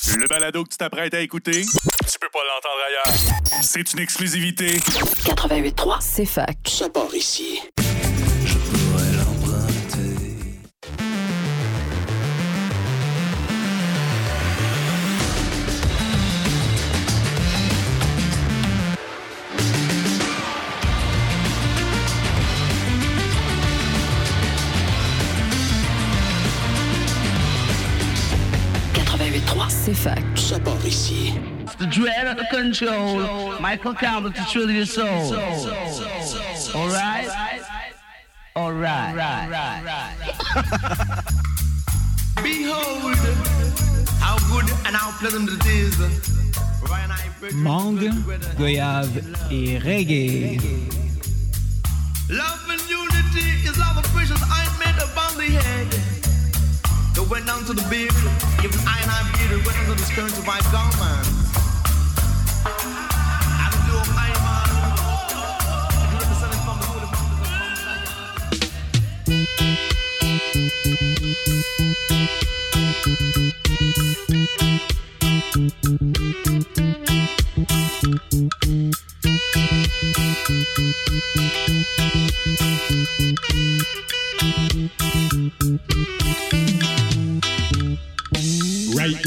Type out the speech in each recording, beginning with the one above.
Le balado que tu t'apprêtes à écouter, tu peux pas l'entendre ailleurs. C'est une exclusivité. 88.3, c'est fac. Ça part ici. Je pourrais l'emprunter. C'est fac. Ça part ici. The dread of the control. Michael Campbell to thrill your soul. All right? All right. Behold, how good and how pleasant it is. Mangue, goyave et reggae. Love and unity is love of precious ointment upon the head. They went down to the beard, even I and I beard, went into the skirts of my garment. And the blue of my man, and the descendant from the holy Right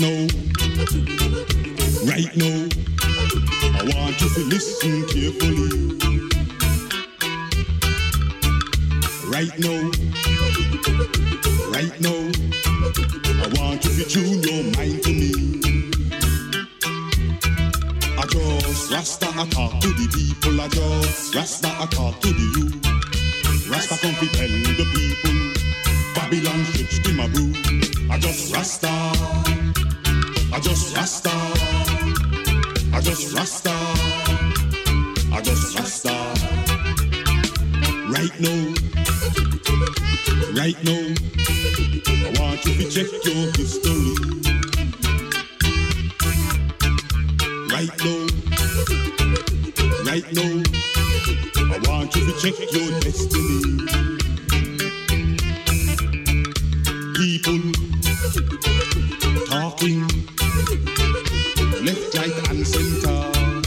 now, I want you to listen carefully. Right now, I want you to tune your mind to me. I just Rasta I talk to the people, I just Rasta I talk to the youth. Rasta come to tell the people, Babylon ships to my brew. I just Rasta. I just Rasta. I just Rasta. I just Rasta. Right now, I want you to check your history. Right now, I want you to check your destiny. People talking left, right, and center.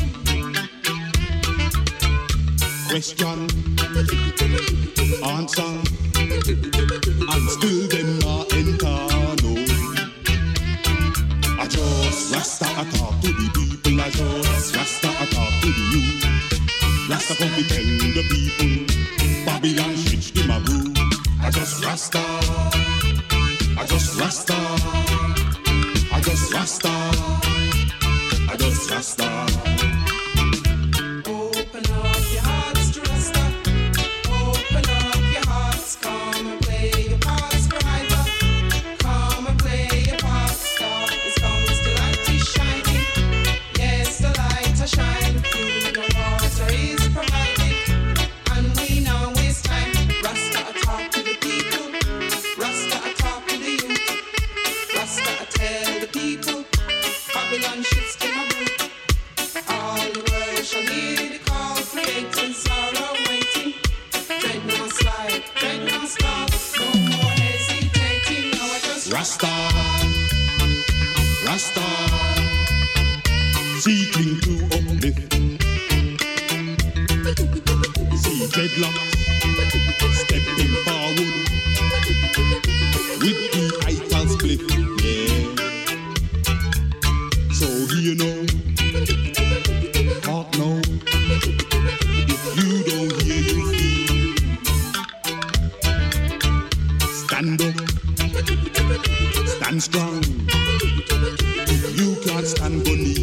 Question, answer, and still them not enter. No, I just Rasta I talk to the people. I just Rasta I talk to the youth. Rasta come to tell the people, Babylon switch to my brew. I just Rasta. I just Rasta. I just Rasta. I just Rasta. Open up your hearts to Rasta. Open up your hearts. Come and play your part, scriber. Come and play your part. Star is coming, the light is shining. Yes, the light is shining. Food and water is provided. And we now waste time. Rasta talk to the people. Rasta talk to the youth. Rasta tell the people. Babylon shits to my boot. All the world shall hear the call. Hate and sorrow waiting. Dread no slide, dread no stop. No more hesitating. Now I just Rasta. Rasta. Seeking to uplift. See dreadlocks stepping forward with the ital split. Yeah. So you know, talk now. If you don't hear, you feel. Stand up, stand strong. If you can't stand for me,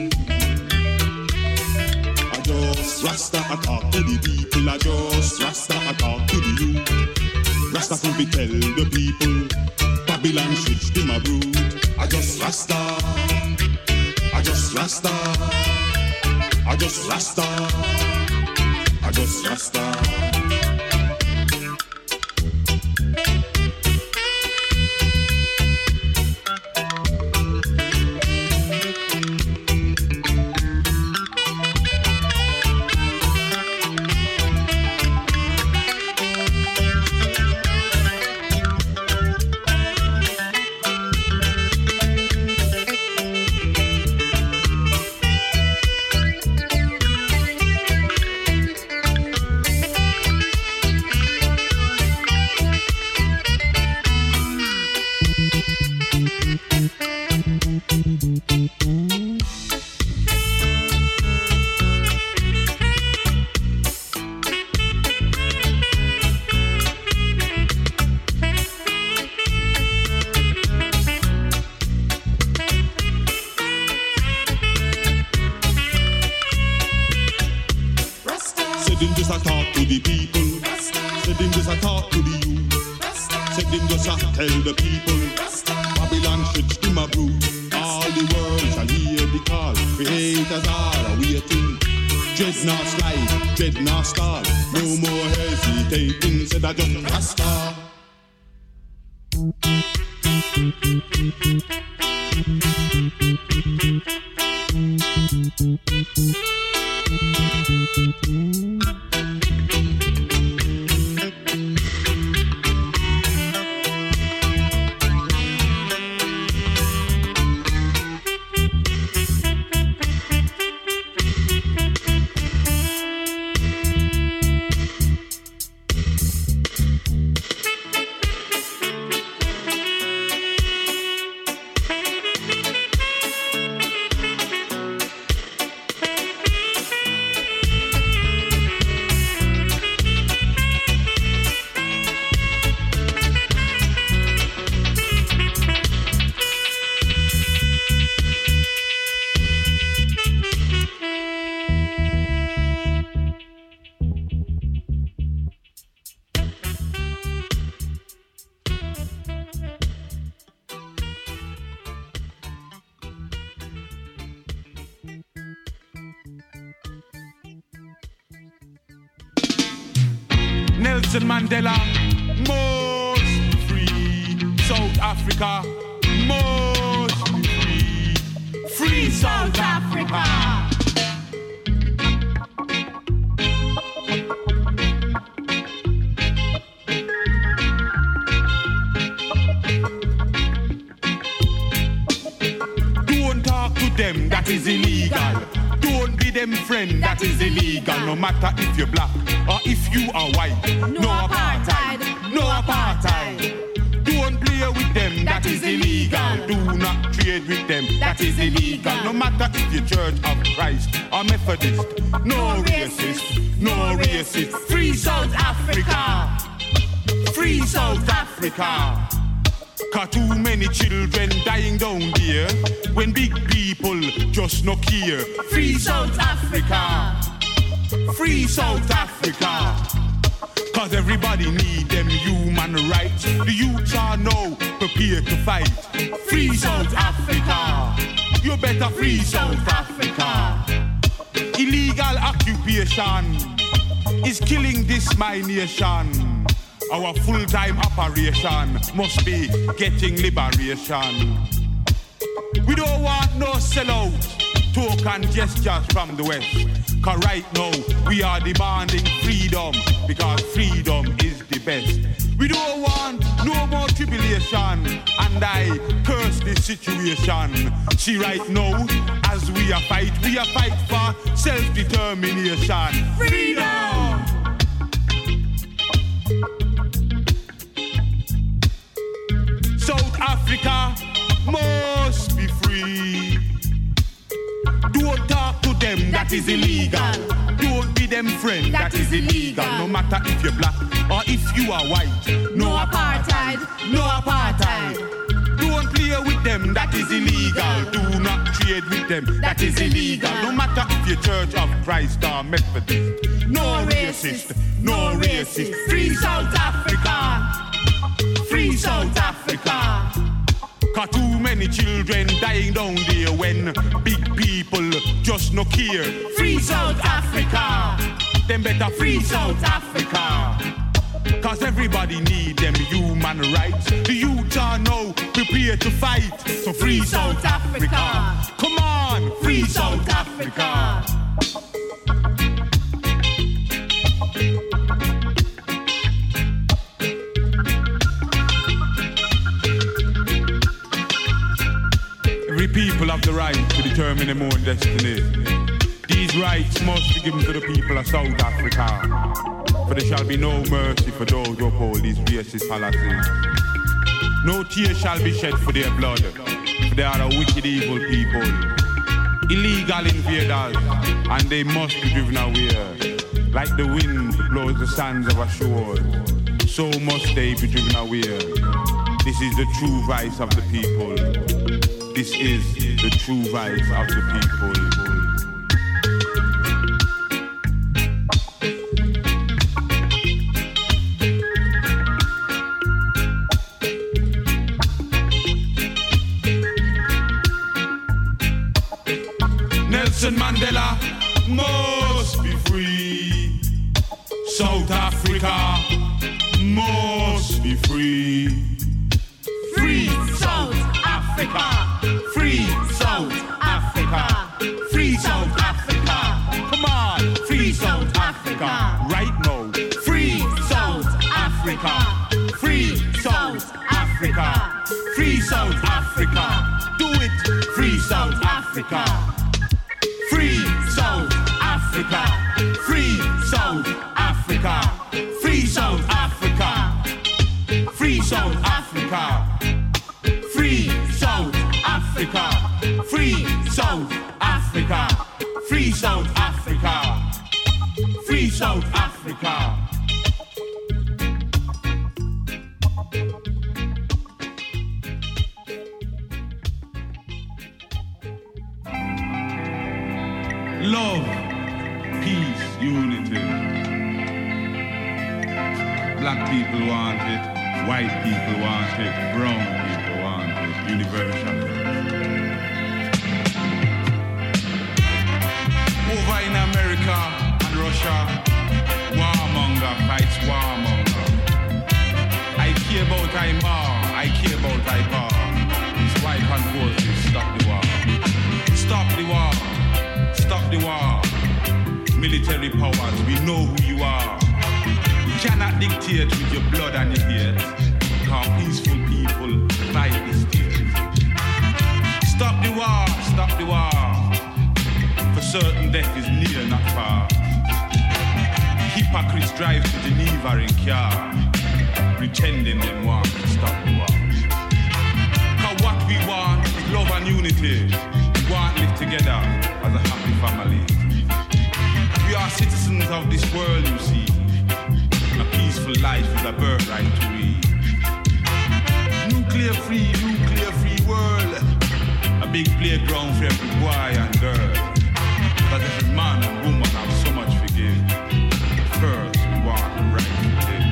I just Rasta I talk to the people. I just Rasta I talk to the youth. Rasta can be tell the people, Babylon switch to my brood. I just Rasta. I just Rasta. I just Rasta. I just Rasta. Said him just a talk to the people. Said him just a talk to the youth. Said him just a tell the people. Babylon should skim a brew. All the world shall hear the call. Creators are awaiting. Dread not slide, dread not stall. No more hesitating. Said I just Rasta. Nelson Mandela, most free. South Africa, most free. Free South Africa. Don't talk to them, that is illegal. Don't be them friend, that is illegal. No matter if you're black or if you are white. No apartheid, no apartheid. Don't play with them, that is illegal. Do not trade with them, that is illegal. No matter if you're Church of Christ or Methodist. No racist, no racist. Free South Africa. Free South Africa. Cause too many children dying down there when big people just no care. Free South Africa. Free South Africa. Cause everybody need them human rights. The youths are now prepared to fight. Free South Africa. You better free South Africa. Illegal occupation is killing this my nation. Our full-time operation must be getting liberation. We don't want no sellout, token gestures from the West. Cause right now we are demanding freedom, because freedom is the best. We don't want no more tribulation, and I curse this situation. See right now, as we are fight for self-determination. Freedom! South Africa must be free. Don't talk to them, that is illegal. Don't be them friend, that is illegal. No matter if you're black or if you are white. No apartheid, no apartheid. Don't play with them, that is illegal. Do not trade with them, that is illegal. No matter if you're Church of Christ or Methodist. No racist, no racist. Free South Africa. Free South Africa. Cause too many children dying down there when big people just no care. Free South Africa. Them better free South Africa. Cause everybody need them human rights. The youth are now prepared to fight. So free South Africa. Come on, free South Africa. Every people have the right to determine their own destiny. These rights must be given to the people of South Africa. For there shall be no mercy for those who uphold these racist policies. No tear shall be shed for their blood, for they are the wicked evil people. Illegal invaders, and they must be driven away. Like the wind blows the sands of a shore, so must they be driven away. This is the true voice of the people. This is the true voice of the people. Nelson Mandela must be free. South Africa must be free. Free South Africa. Free South Africa. Free South Africa. Come on, free South Africa. Right now. Free South Africa. Free South Africa. Free South Africa. Do it. Free South Africa. Free South Africa. Free South Africa. Free South Africa. Free South Africa. Free South Africa. Free South Africa. Free South Africa. Free South Africa. Love, peace, unity. Black people want it, white people want it, brown people want it, universal. Over in America and Russia, warmonger fights warmonger. I care about I care about I pa. His wife and forces stop the war. Stop the war. Stop the war. Military powers, we know who you are. You cannot dictate with your blood and your hate. Because peaceful people fight the state. Stop the war, stop the war. For certain death is near, not far. Hypocrites drive to Geneva in car, pretending they want to stop the war. Because what we want is love and unity. We want to live together as a happy family. We are citizens of this world, you see. A peaceful life is a birthright to we. Nuclear free world. A big playground for every boy and girl. But every man and woman have so much to give. First, we want the right to live.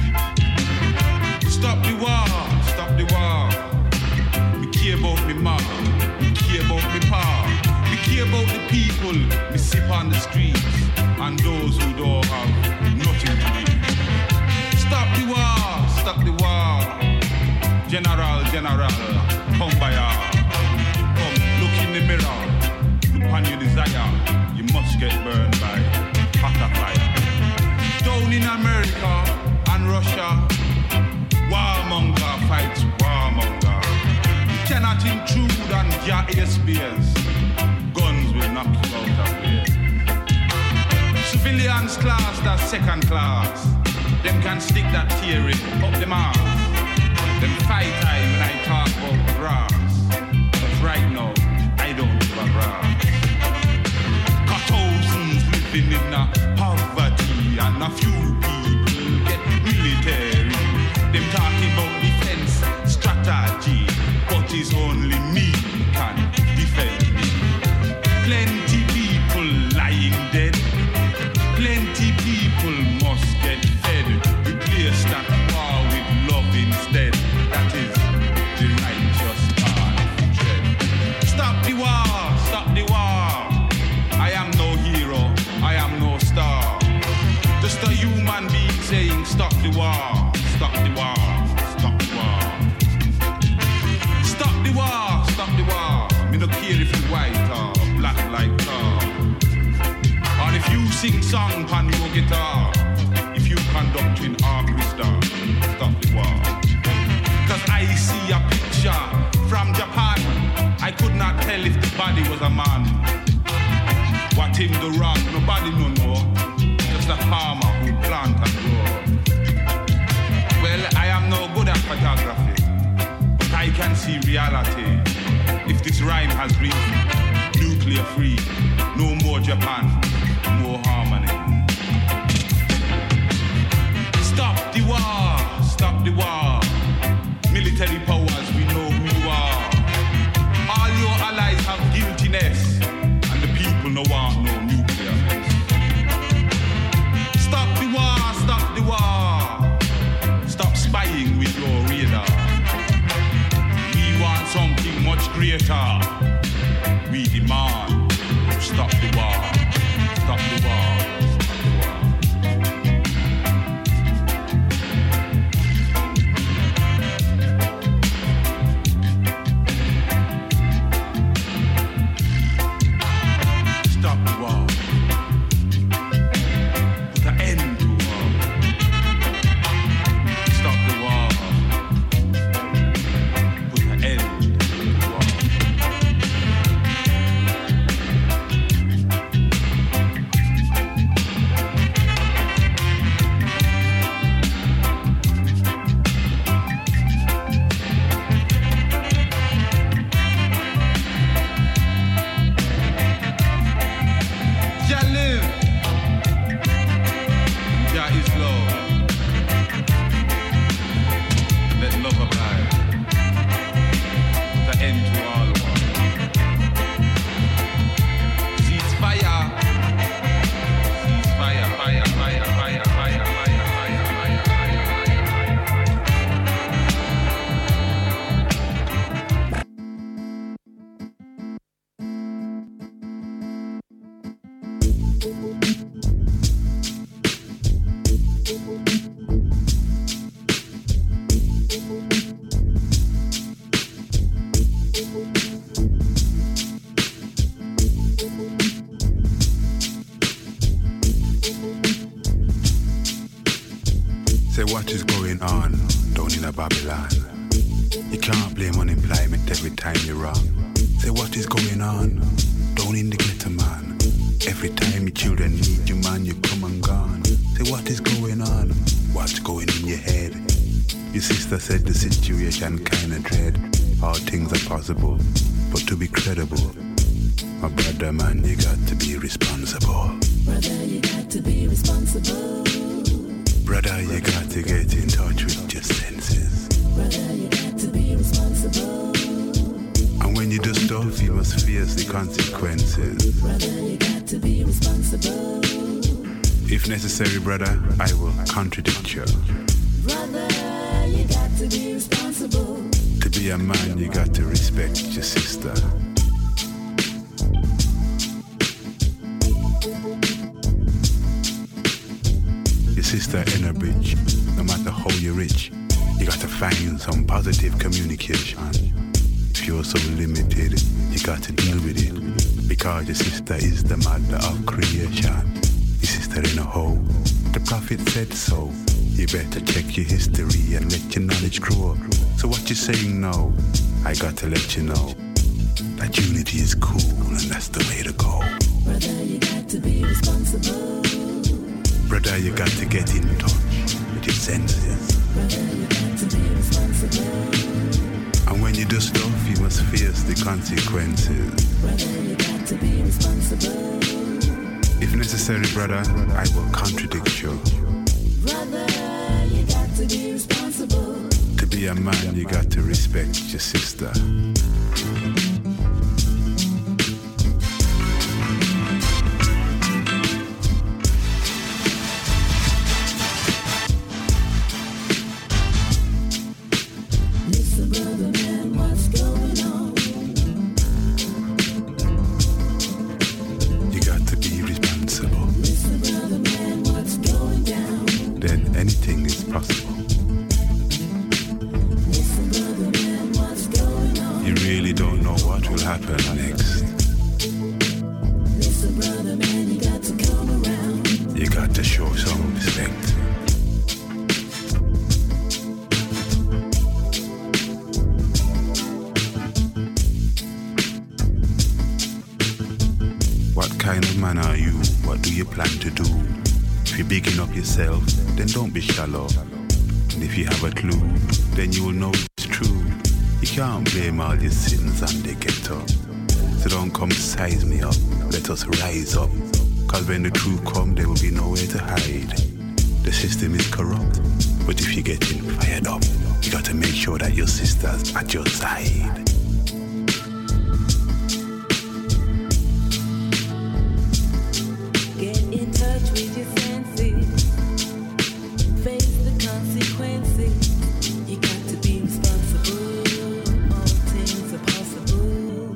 Stop the war, stop the war. We care about me mother, we care about me pa. We care about the people we sip on the streets and those who don't have nothing to eat. Stop the war, stop the war. General, come by her. Come, look in the mirror. Look on your desire. You must get burned by hotter fire. Down in America and Russia, warmonger fights warmonger. You cannot intrude on your airspace. Guns will knock you out of here. Civilians class, that's second class. Them can stick that theory up the arms. Them fight time when I talk about grass. But right now, I don't give a grass. Got thousands living in a poverty and a few people get military. Them talking about defense strategy, but it's only me can defend me. Plenty people lying dead. Plenty people must get fed. Replace that war with love instead. That is the righteous path to tread. Stop the war, stop the war. I am no hero, I am no star. Just a human being saying stop the war, stop the war, stop the war. Stop the war, stop the war. Me no care if you white or black like tar. Or if you sing song on your guitar. If you conduct in orchestra, stop the war. Cause I see a picture from Japan. I could not tell if the body was a man. What him do wrong, nobody no know. Just a farmer who plant and grow. Well, I am no good at photography, see reality. If this rhyme has reached nuclear free, no more Japan, more harmony. Stop the war, stop the war. Military powers, we know who you are. All your allies have guiltiness, and the people no want no nuclear. Stop the war, stop the war. Stop spying with your radar. We want something much greater. We demand to stop the war, stop the war. Say what is going on down in a Babylon? You can't blame unemployment every time you're wrong. Say what is going on down in the ghetto, man? Every time your children need you, man, you come and gone. Say what is going on? What's going in your head? Your sister said the situation kinda dread. All things are possible, but to be credible, my brother, man, you got to be responsible. Brother, you got to be responsible. Brother, you got to get in touch with your senses. Brother, you got to be responsible. And when you do stuff, you must face the consequences. Brother, you got to be responsible. If necessary, brother, I will contradict you. Brother, you got to be responsible. To be a man, you got to respect your sister. Your sister in a bridge, no matter how you're rich, you got to find some positive communication. If you're so limited, you got to deal with it, because your sister is the mother of creation. Your sister in a hole, the prophet said so. You better check your history and let your knowledge grow. So what you saying now? I got to let you know that unity is cool and that's the way to go. Brother, you got to be responsible. Brother, you got to get in touch with your senses. Brother, you got to be responsible. And when you do stuff, you must face the consequences. Brother, you got to be responsible. If necessary, brother, I will contradict you. Brother, you got to be responsible. To be a man, you got to respect your sister. Listen, brother, man, what's going on? You got to be responsible. Listen, brother, man, what's going down? Then anything is possible. Listen, brother, man, what's going on? You really don't know what will happen next. Listen, brother, man, you got to come around. You got to show some respect. What kind of man are you? What do you plan to do? If you're bigging up yourself, then don't be shallow. And if you have a clue, then you will know it's true. You can't blame all your sins on the ghetto. So don't come size me up, let us rise up. Cause when the truth come, there will be nowhere to hide. The system is corrupt, but if you're getting fired up, you got to make sure that your sister's at your side. Get in touch with your senses. Face the consequences. You got to be responsible. All things are possible.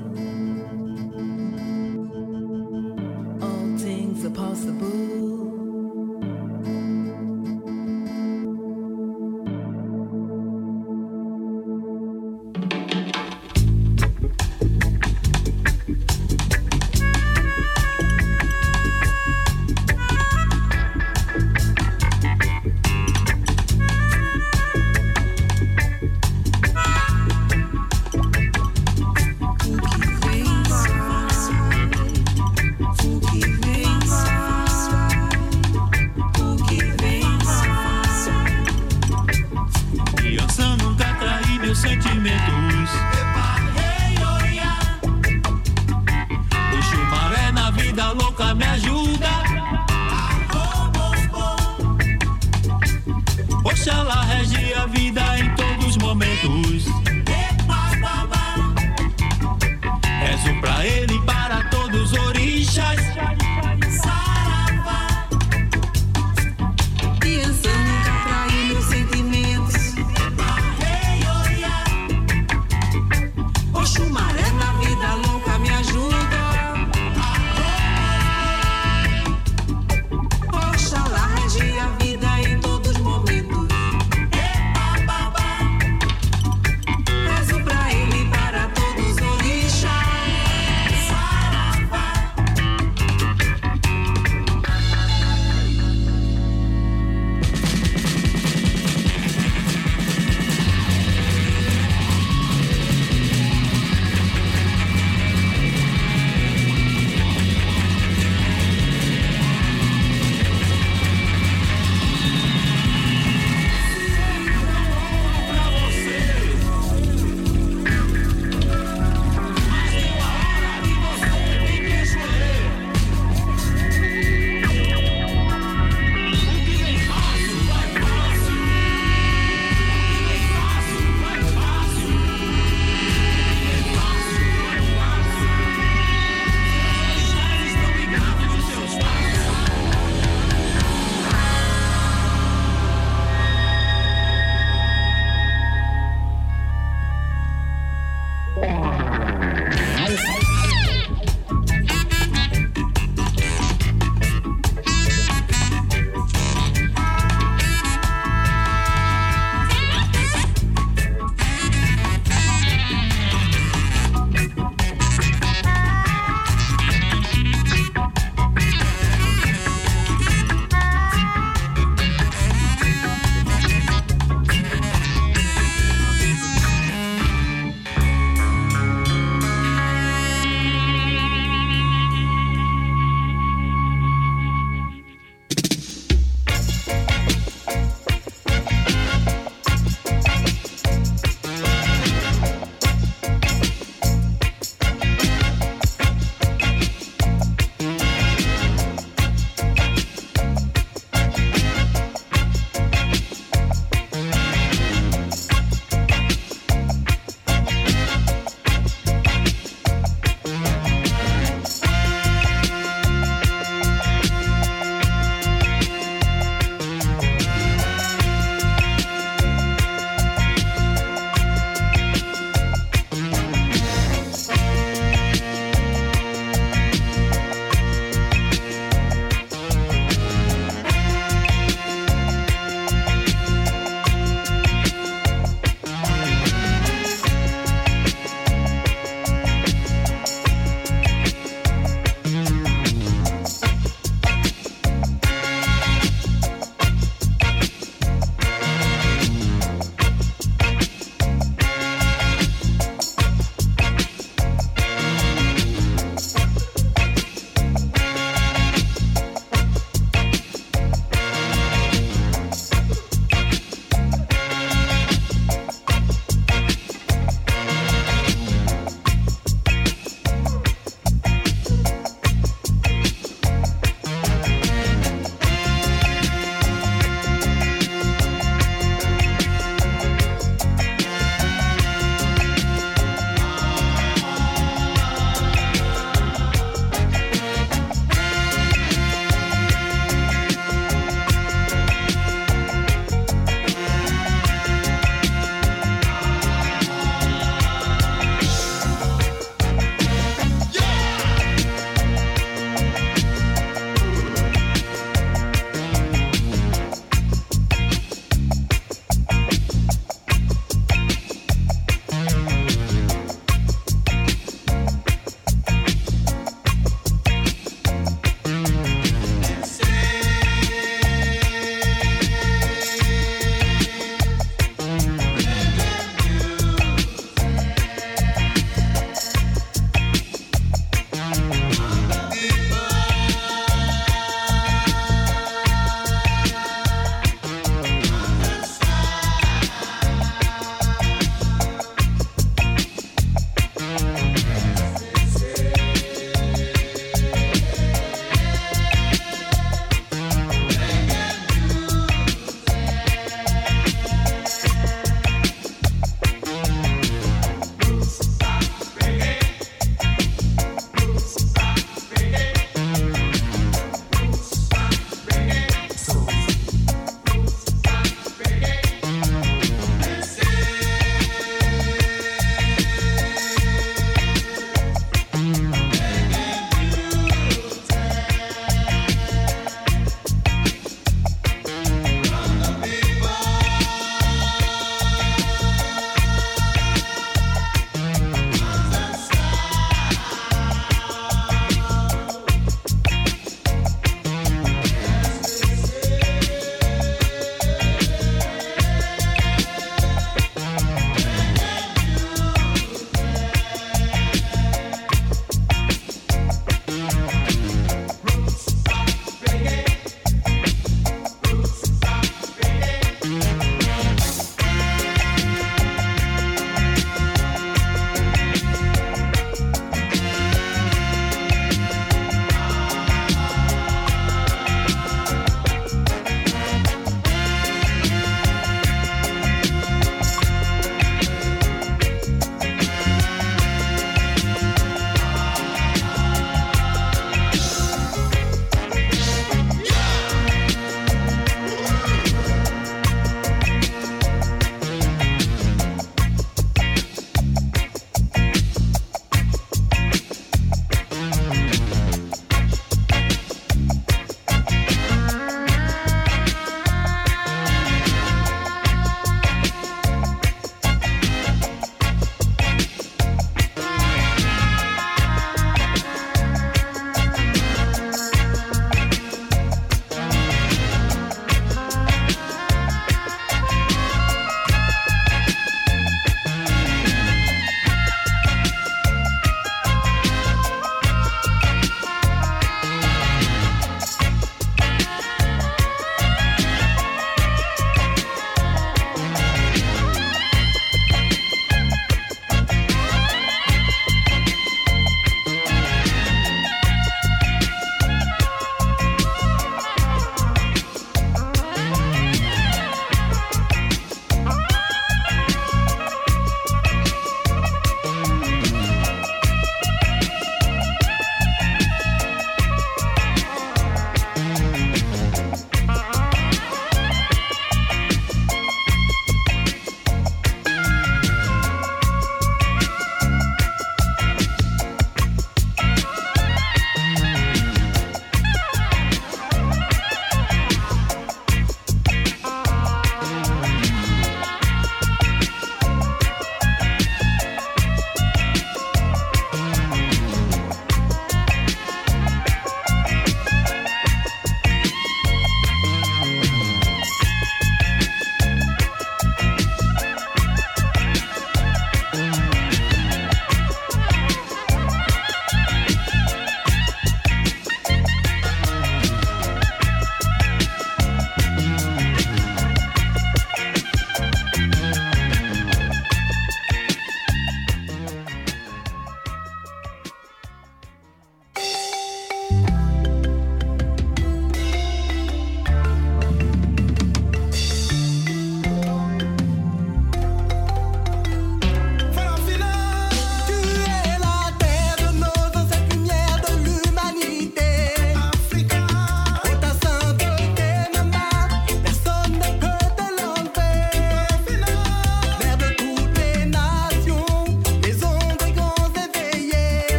All things are possible.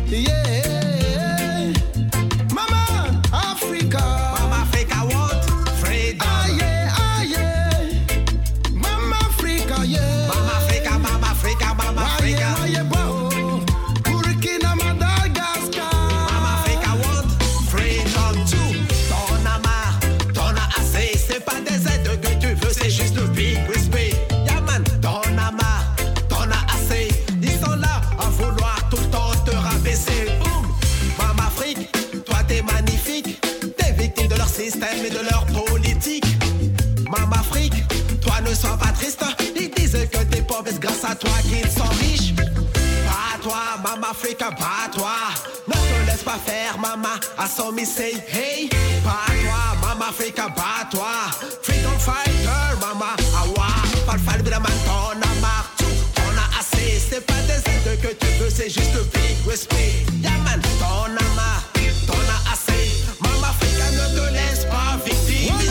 Yeah. Mama Africa. Mama Africa want freedom. Ah yeah. Mama Africa, yeah. Mama Africa, Mama Africa, Mama Africa. Ah yeah, Burkina Madagascar. Mama Africa want freedom too. T'en as marre, t'en as assez. C'est pas des aides que tu veux, c'est juste le big respect. Yeah man, t'en as marre, t'en as assez. Ils sont là à vouloir tout le temps te rabaisser. Boum. Mama Afrique, toi t'es magnifique. T'es victime de leur système et de leur politique. Mama Afrique, toi ne sois pas triste. Ils disent que t'es pauvre, c'est grâce à toi qu'ils sont riches. Pas toi, Mama Africa, pas toi. Ne te laisse pas faire, Mama. À son say hey. Pas toi, Mama Africa, pas toi. Freedom fighter, Mama. Awa, pas le fall, man, t'en as marre. Tout, t'en as assez. C'est pas des aides que tu veux, c'est juste le big respect. Yeah man, t'en as marre, t'en as assez. Mama Africa, ne te laisse pas victimiser.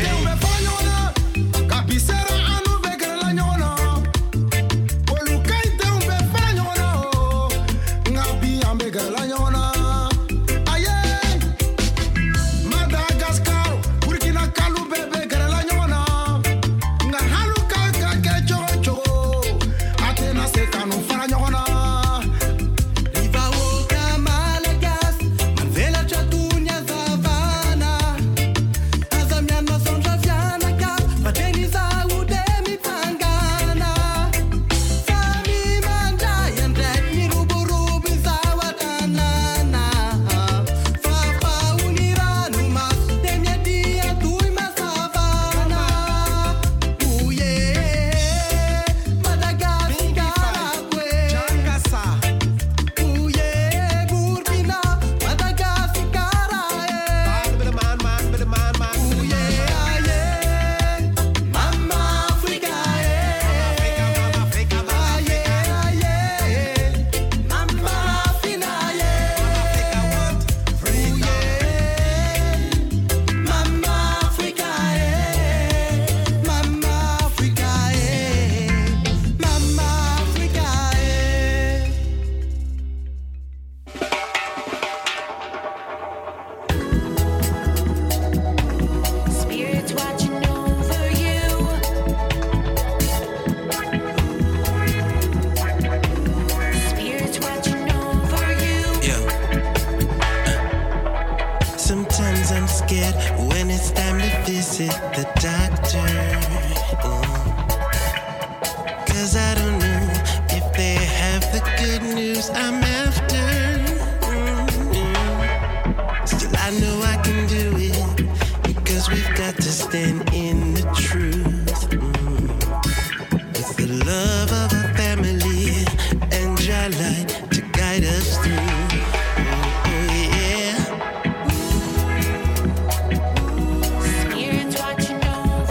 Madagascar, Burkina Faso, bébé, la nyona. Nga haluka kake chogo chogo. Atena se kanu fara nyona. Iva woka Malagas, Malvela Chatunya Savana. Azamian Masonja Vianaka, Pateniza Udemi Pangana. Sami Manda Yandek, Miruburubi Zawatanana. Fafa Uniranuma, Demia Dia Tuima Savana. Uye, Madagascar, Jankasa. Uye, Burkina, Madagascar, Man. Uye, aye, Mama Africa, Mama Africa, Mama Africa. aye, Mama Fina, Africa want freedom. Mama Africa, Mama Africa, Mama Africa. Spirits watching over you. Spirits watching over you. Yeah. Sometimes I'm scared when it's time to visit the doctor. Cause I don't know if they have the good news I'm after. Still, I know I can do it because we've got to stand in the truth. With the love of a family and your light to guide us through. Oh, yeah. Spirits watching over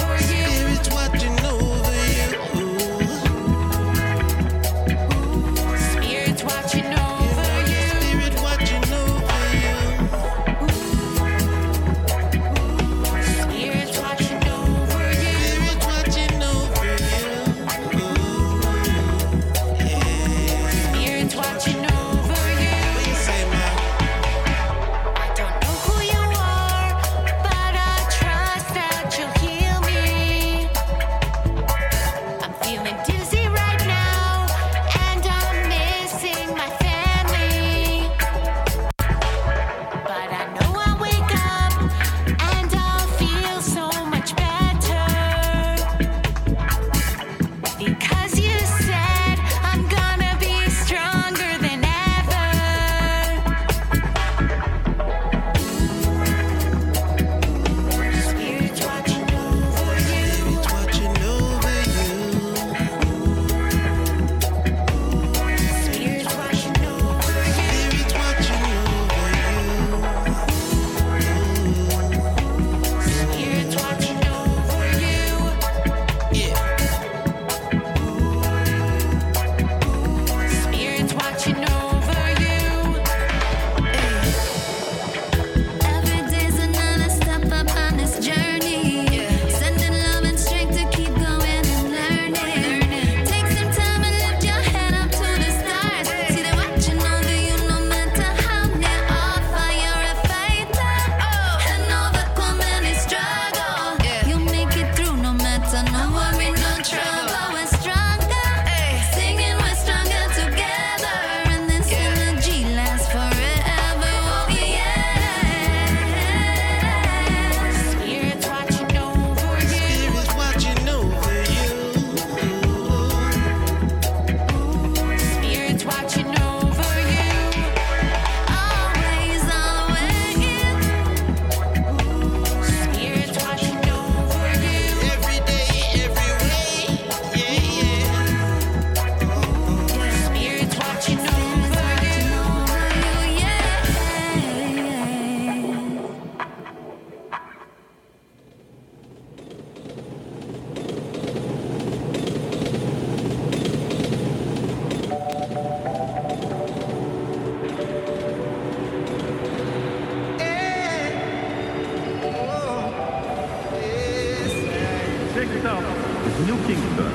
yourself New Kingston.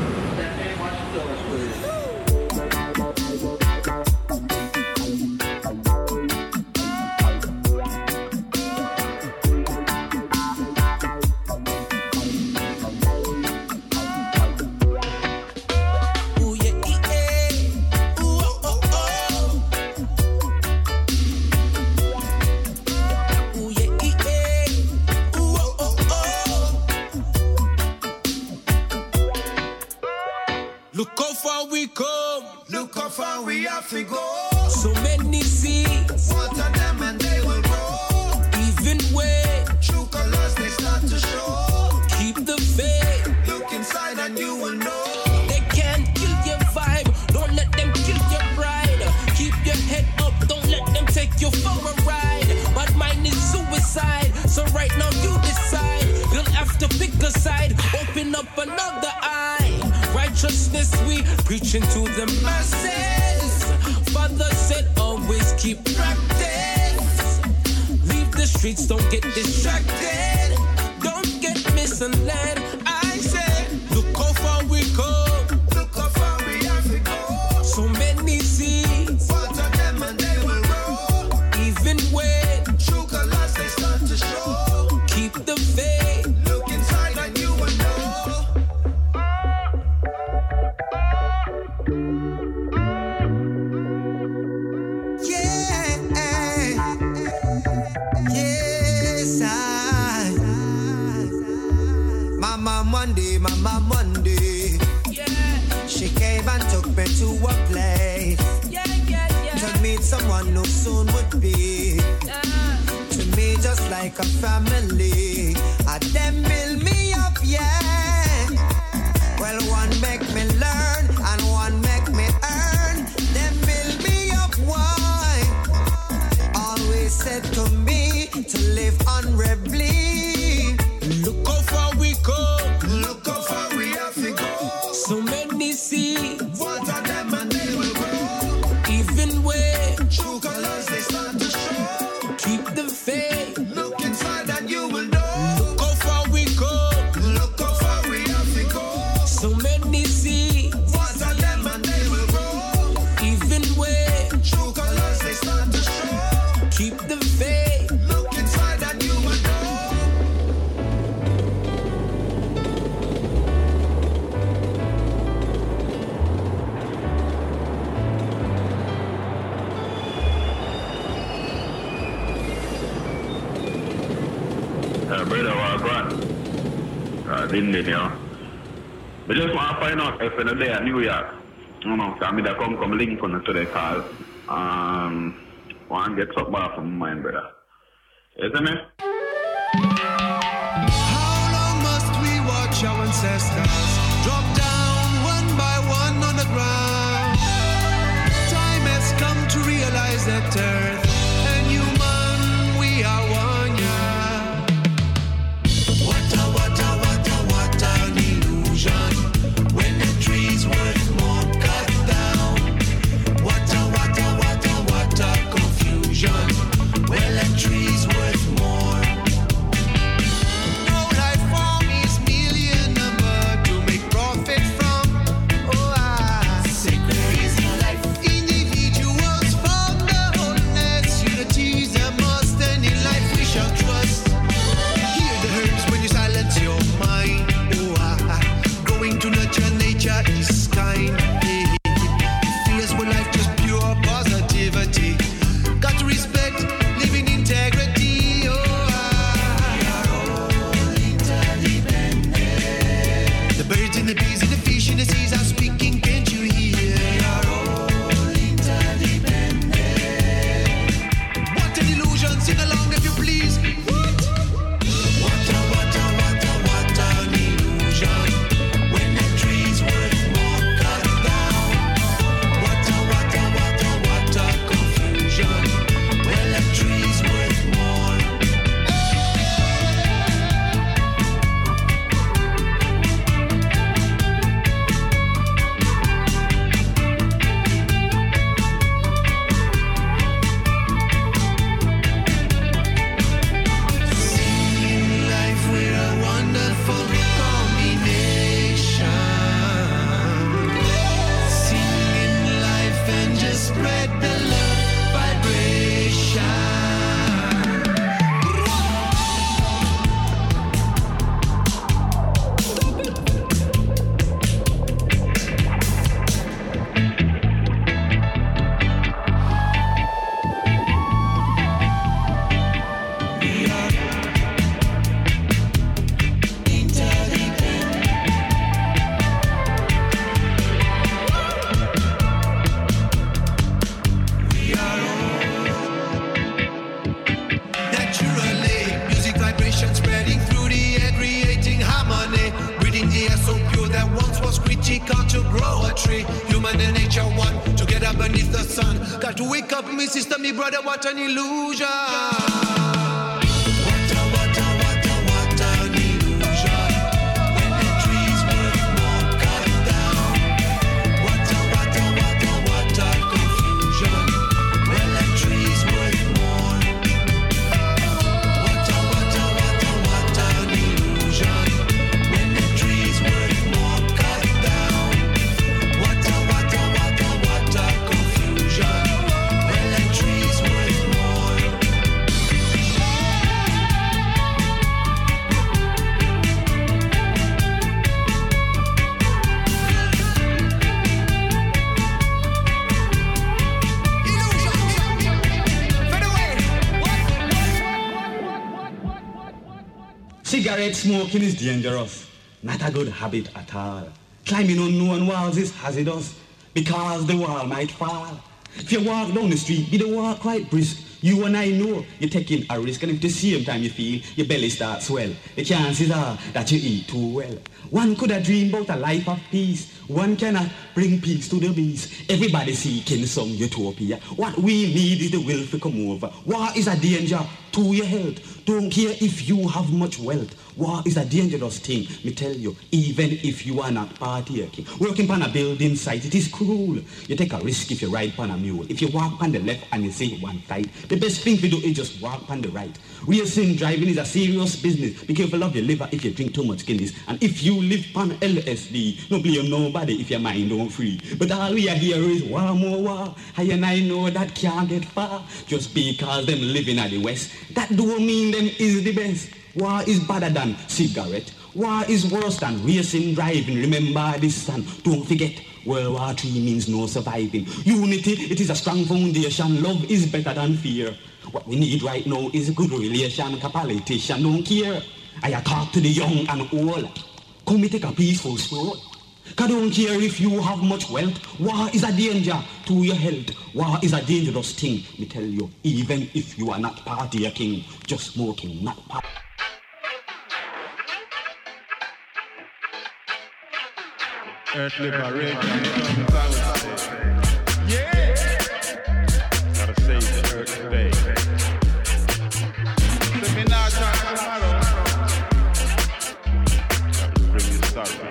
Look how far we come, look how far we have to go. So many seeds, water them and they will grow. Even when true colors they start to show. Keep the faith, look inside and you will know. They can't kill your vibe, don't let them kill your pride. Keep your head up, don't let them take you for a ride. But mine is suicide, so right now you decide. You'll have to pick a side, open up another eye. Righteousness we preaching to the masses. Father said always keep practice. Leave the streets, don't get distracted. Don't get misled. I said, look how far we come. Look how far we have to go. So many seeds, water them and they will grow. Even when true colors they start to show. Keep the faith, look inside and you will know. Mama Monday, yeah. She came and took me to a place, to meet someone who soon would be, to me just like a family. And them build me up, yeah. Well, one make me learn and one make me earn. Them build me up, why? Always said to me to live honorably. Look how far we come, look how far we have to go. So many seeds, water them and they will grow. Even when true colors they start to show. Keep the faith, look inside and you will know. Look how far we come, look how far we have to go. So many seeds, water them and they will grow. Even when true colors they start to show. Keep the faith, look inside and you will know. Brother, didn't you know? We just want to find out if in the day at New York, you know, so I'm going to come link on to the call. Want to get something off from mine, brother. Isn't it? How long must we watch our ancestors drop down one by one on the ground? Time has come to realize that earth and human, we are one, yeah. What an illusion when the trees worth more cut down. What a confusion. Well, the trees worth more. No life form is million number to make profit from. Oh, secret is life. Individuals from the wholeness. free. Human and nature one, together beneath the sun. Got to wake up, me sister, me brother, what an illusion. Cigarette smoking is dangerous, not a good habit at all. Climbing unknown walls is hazardous, because the wall might fall. If you walk down the street, be the walk quite brisk. You and I know you're taking a risk, and if the same time you feel your belly starts swell, the chances are that you eat too well. One could have dreamed about a life of peace. One cannot bring peace to the beast. Everybody seeking some utopia. What we need is the will to come over. War is a danger to your health. Don't care if you have much wealth. War is a dangerous thing, me tell you, even if you are not partaking. Working on a building site, it is cruel. You take a risk if you ride on a mule. If you walk on the left and you say one side, the best thing to do is just walk on the right. Racing driving is a serious business. Be careful of your liver if you drink too much Guinness. And if you live on LSD, no blame nobody if your mind don't free. But all we are here is war, more war. I and I know that can't get far. Just because them living at the West, that don't mean them is the best. War is better than cigarette. War is worse than racing driving. Remember this, son. Don't forget, World War III means no surviving. Unity, it is a strong foundation. Love is better than fear. What we need right now is a good relation. A politician don't care. I talk to the young and old. Come and take a peaceful stroll. Cause don't care if you have much wealth. War is a danger to your health. War is a dangerous thing, me tell you. Even if you are not partaking, just smoking, not party. Earth liberation. Yeah! Gotta save the earth today. Let me not talk tomorrow. Gotta bring you sorrow.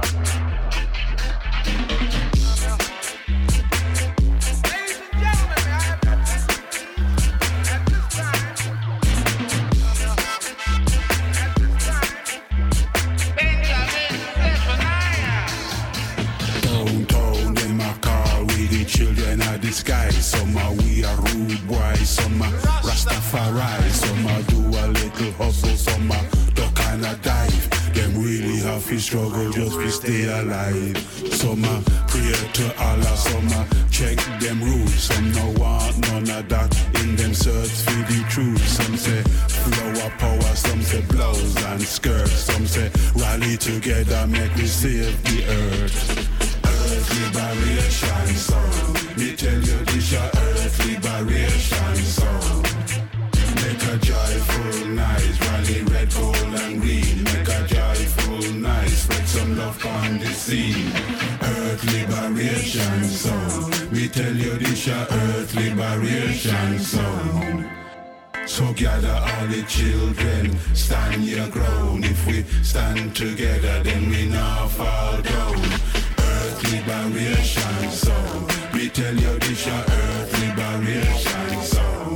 Disguise. Some are we are rude boys, some are Rastafari, some are do a little hustle, some are duck and a dive. Them really have to struggle just to stay alive. Some are pray to Allah, some are check them rules. Some no want none of that in them search for the truth. Some say flower power, some say blouse and skirts. Some say rally together, make we save the earth. Earth liberation song. Me tell you this your earth liberation song. Make a joyful night, rally red, gold and green. Make a joyful night, spread some love on the scene. Earth liberation song. Me tell you this your earth liberation song. So gather all the children, stand your ground. If we stand together, then we not fall down. Earth liberation song. We tell you this your earth liberation song.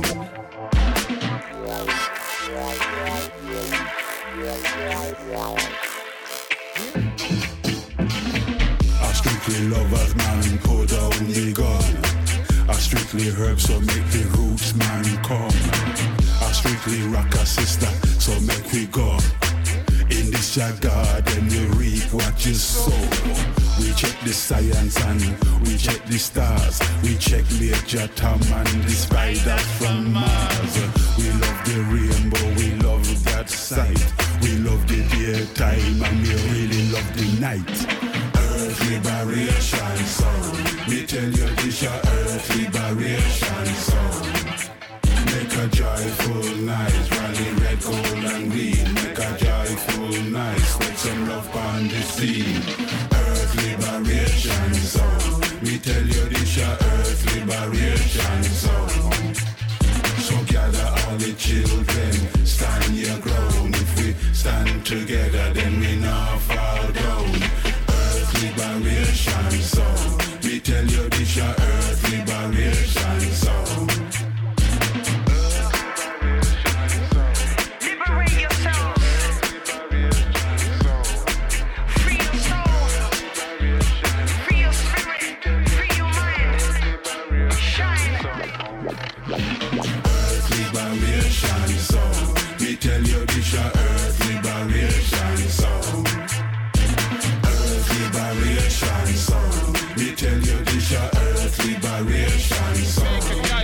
A strictly lovers man, put down the gun. A strictly herb, so make the roots man come. A strictly rocker sister, so make we go. In this your garden you reap what you sow. We check the science and we check the stars. We check Major Tom and the spider from Mars. We love the rainbow, we love that sight. We love the daytime and we really love the night. Earth liberation song. Me tell you this your earth liberation song. Make a joyful night, rally red, gold and green. Make a joyful night, spread some love on the scene. Earth liberation song. together, then we not fall down. Earth liberation song. Me tell you this your earth liberation song. Liberate yourself. Free your soul. Free your spirit. Free your mind. Shine. Earth liberation song. Me tell you this your earth liberation song. Earth liberation song. Me tell you this your earth liberation song.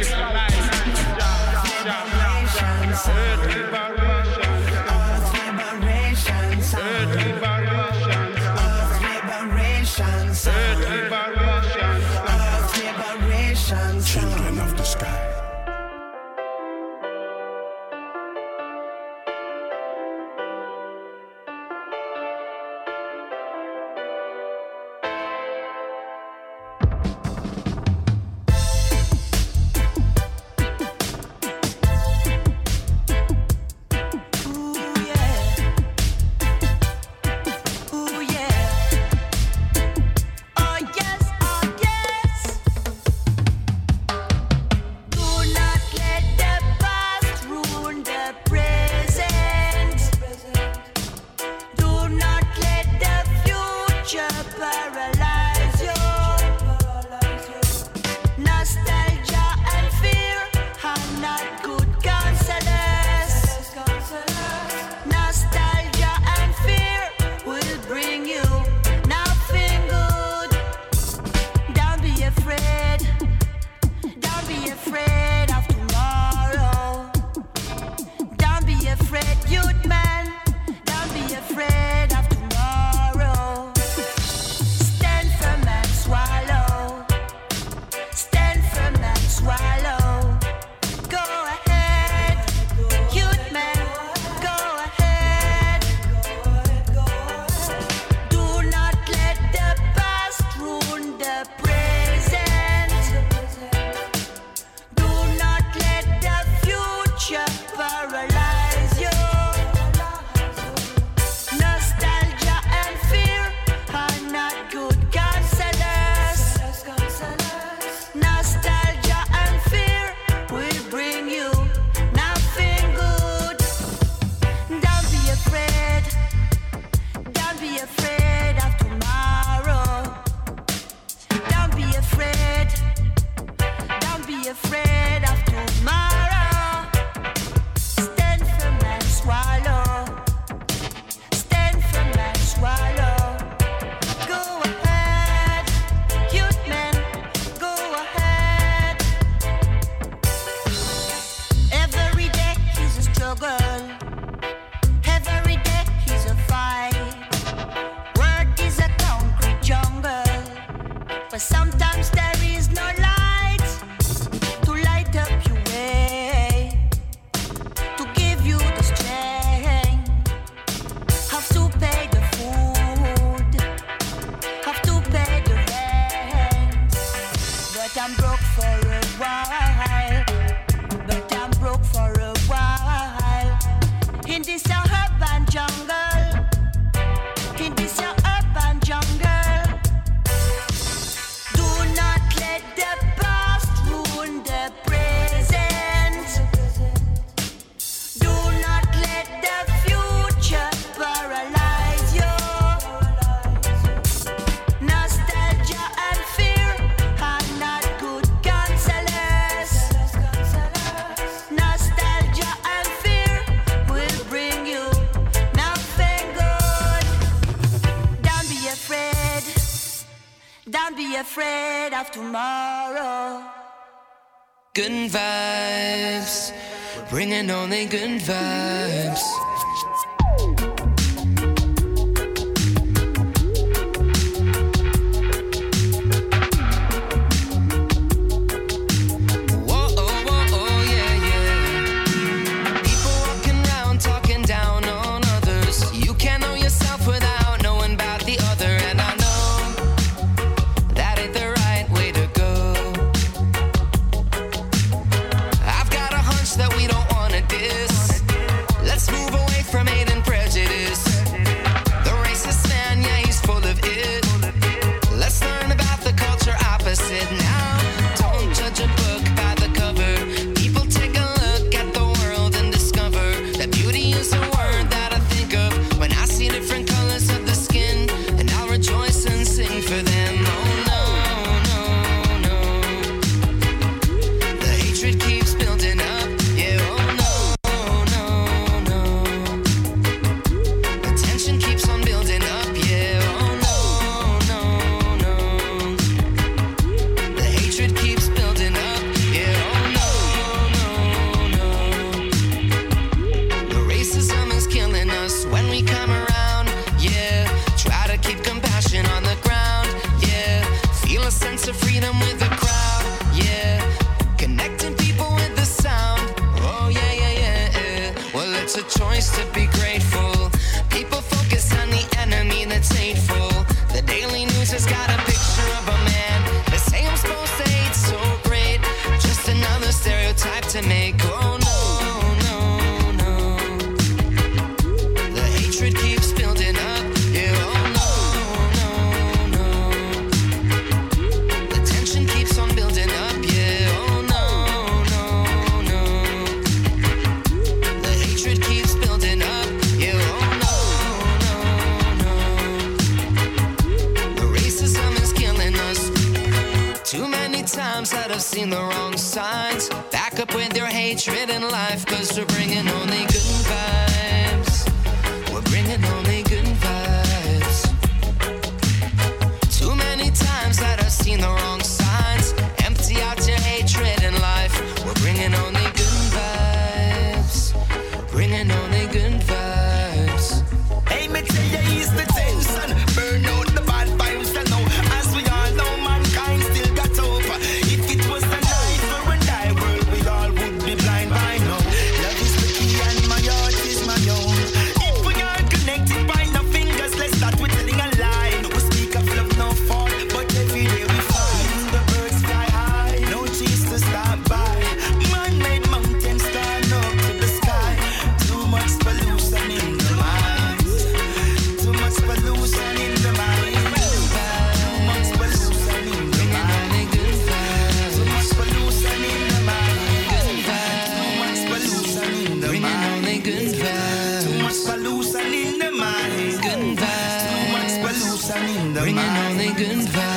Children of the sky. But sometimes there is no light to light up your way, to give you the strength. Have to pay the food, have to pay the rent. But I'm broke for a while, but I'm broke for a while. In this urban jungle, in this urban jungle. Don't be afraid of tomorrow. Good vibes, bringing only good vibes. That we don't wanna diss. Let's move on. a choice to be grateful. People focus on the enemy that's hateful. The Daily News has got a picture of a man. They say I'm supposed to hate so great. Just another stereotype to make. Oh no, no, no. The hatred keeps building up. Yeah, oh no, no, no. The tension keeps on building up. Yeah, oh no, no, no. The hatred keeps building up. Yeah, oh no, no, no. The racism is killing us. Too many times that I've seen the wrong signs. Back up with your hatred in life, 'cause we're bringing only good vibes. We're bringing only good vibes. Too many times that I've seen the wrong signs. Empty out your hatred in life. We're bringing only good vibes. Bringing only good vibes. Hey, me tell you, ease the tension. Burn out the bad vibes, you know. As we all know, mankind still got hope. If it was a night for a die world, we all would be blind by now. Love is the key and my heart is my own. If we are connected by no fingers, let's start with telling a lie. We speak of love, no fall, but every day we find the birds fly high. No trees to stop by. Man-made mountains stand up to the sky. Too much pollution in the minds. Too much pollution in the mind. Too much pollution in the mind. Too much pollution in the mind. Too much pollution in the mind. Too much pollution in the mind. Too much pollution in the mind. Bringing only good vibes.